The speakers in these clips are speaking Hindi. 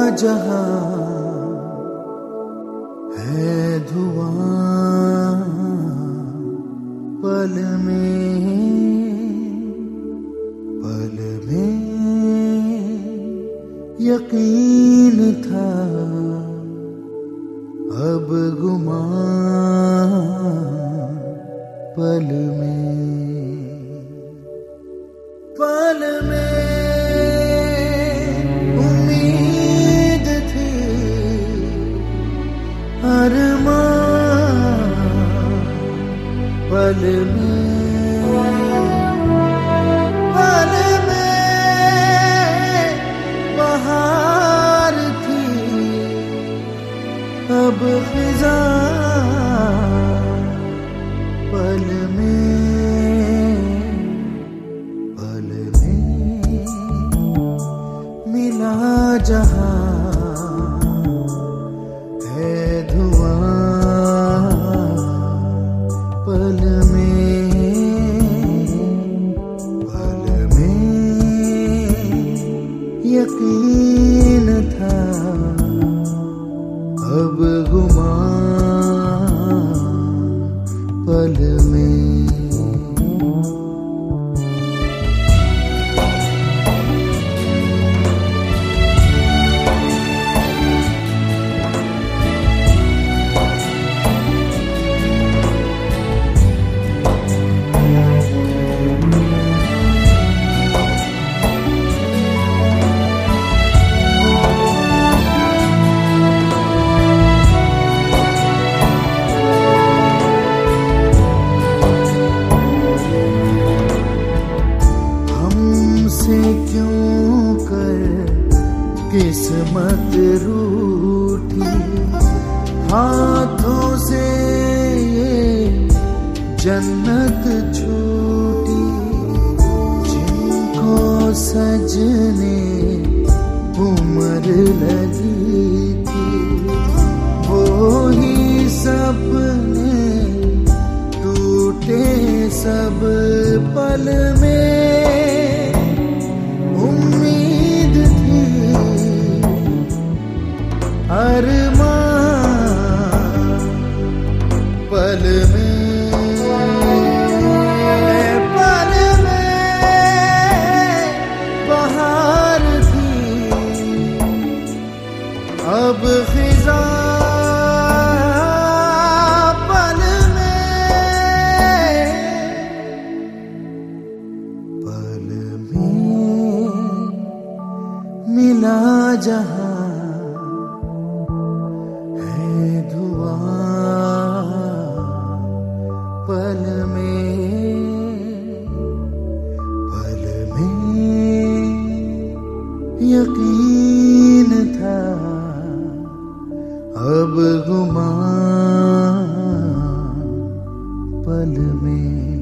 जहां है धुआं पल में यकीन था अब गुमान पल में उम्मीद थी अरमान पल में बहार थी अब फिजा पल में मिला जहां है धुआं पल में यकीन था अब गुमान पल में क्यों कर किस्मत रूठी हाथों से ये जन्नत छूटी जिनको सजने उम्र लगी थी वो ही सपने टूटे सब पल में अरमान पल में बहार थी अब फिजा पल में मिला जहां पल में यकीन था अब गुमान पल में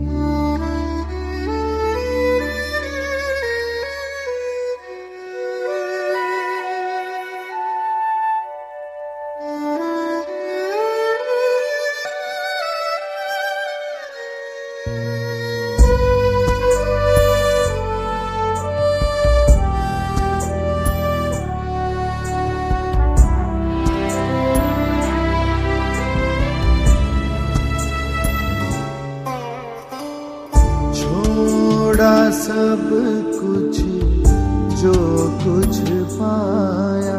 सब कुछ जो कुछ पाया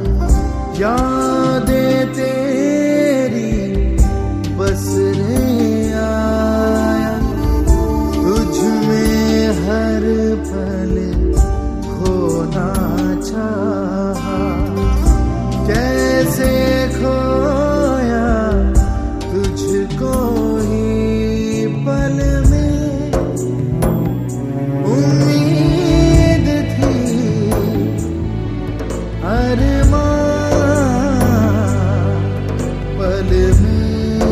यादें तेरी बस रे आया तुझ में हर पल खोना चाहा कैसे खोया तुझको ही पल में उम्मीद थी अरमान पल में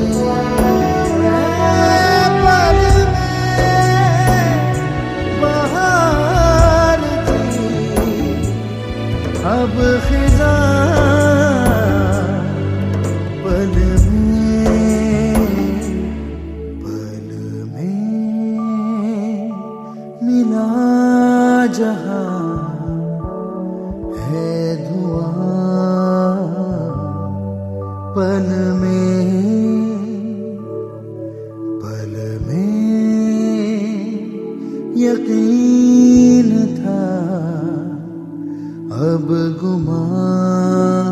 बहार थी अब खिजा पल में मिला जहां है धुआं पल में यकीन था, अब गुमान